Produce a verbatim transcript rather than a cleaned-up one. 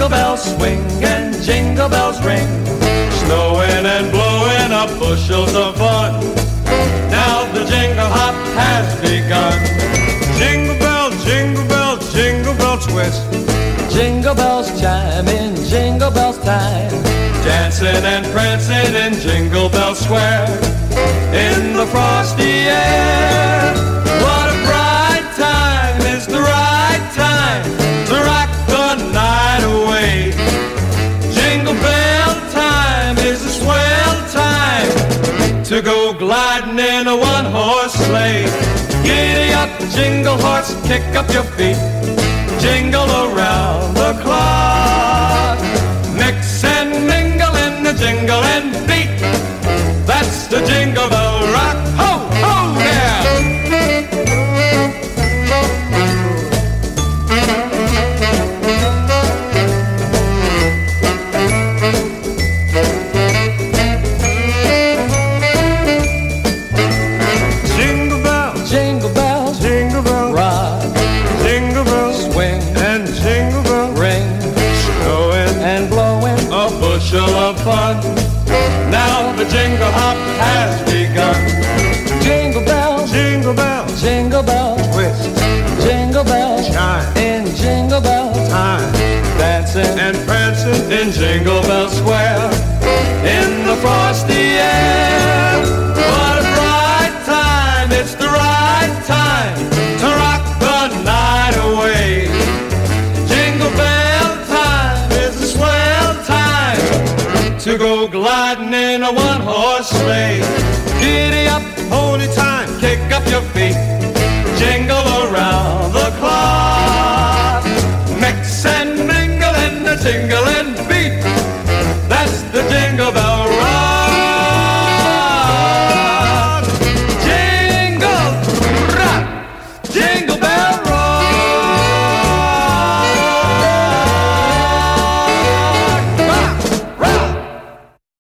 Jingle bells swing and jingle bells ring, snowing and blowing up bushels of fun. Now the jingle hop has begun. Jingle bell, jingle bell, jingle bell twist. Jingle bells chime in Jingle Bells time, dancing and prancing in Jingle Bell Square. In the frosty air, what a bright time is the right time to rock the night away. Jingle bell time is a swell time to go gliding in a one-horse sleigh. Giddy up, jingle horse, kick up your feet, jingle around the clock. Mix and mingle in the jingle and beat, that's the Jingle Bell Rock. Ho, ho, yeah! Jingle bell, jingle bell, jingle bell rock. Jingle bells swing and jingle bell ring, snowing and blowing a bushel of fun. Now the jingle hop has begun. Jingle bell, jingle bell, jingle bell twist. Jingle bell chime in Jingle Bell time, dancing and prancing in Jingle Bell Square. In the frosty air, what a bright time, it's the right time to rock the night away. Jingle bell time is a swell time to go gliding in a one-horse sleigh. Giddy up, pony time, kick up your feet, jingle around the clock. Mix and mingle in the jingle and beat, that's the Jingle Bell